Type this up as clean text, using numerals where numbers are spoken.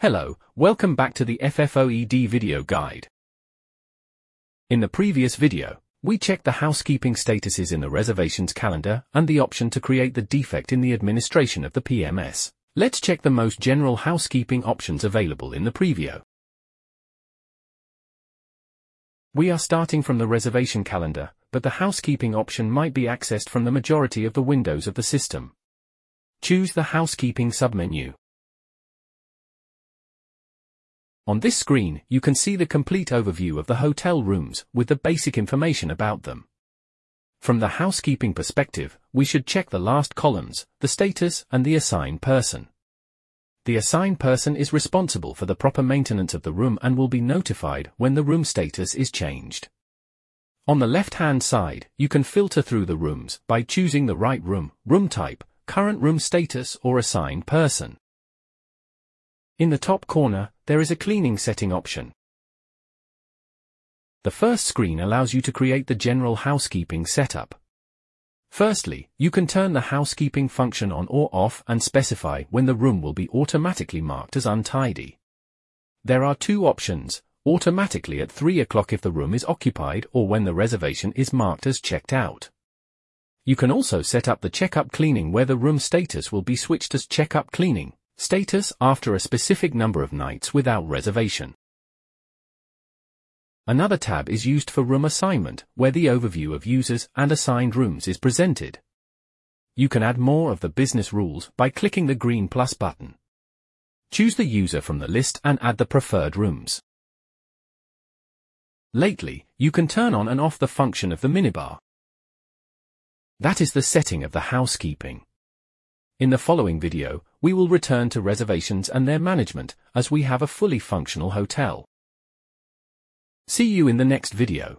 Hello, welcome back to the FFOED video guide. In the previous video, we checked the housekeeping statuses in the reservations calendar and the option to create the defect in the administration of the PMS. Let's check the most general housekeeping options available in the preview. We are starting from the reservation calendar, but the housekeeping option might be accessed from the majority of the windows of the system. Choose the housekeeping submenu. On this screen, you can see the complete overview of the hotel rooms with the basic information about them. From the housekeeping perspective, we should check the last columns, the status, and the assigned person. The assigned person is responsible for the proper maintenance of the room and will be notified when the room status is changed. On the left-hand side, you can filter through the rooms by choosing the right room, room type, current room status, or assigned person. In the top corner, there is a cleaning setting option. The first screen allows you to create the general housekeeping setup. Firstly, you can turn the housekeeping function on or off and specify when the room will be automatically marked as untidy. There are two options: automatically at 3 o'clock if the room is occupied or when the reservation is marked as checked out. You can also set up the check-up cleaning where the room status will be switched as check-up cleaning status after a specific number of nights without reservation. Another tab is used for room assignment, where the overview of users and assigned rooms is presented. You can add more of the business rules by clicking the green plus button. Choose the user from the list and add the preferred rooms. Lately, you can turn on and off the function of the minibar. That is the setting of the housekeeping. In the following video, we will return to reservations and their management, as we have a fully functional hotel. See you in the next video.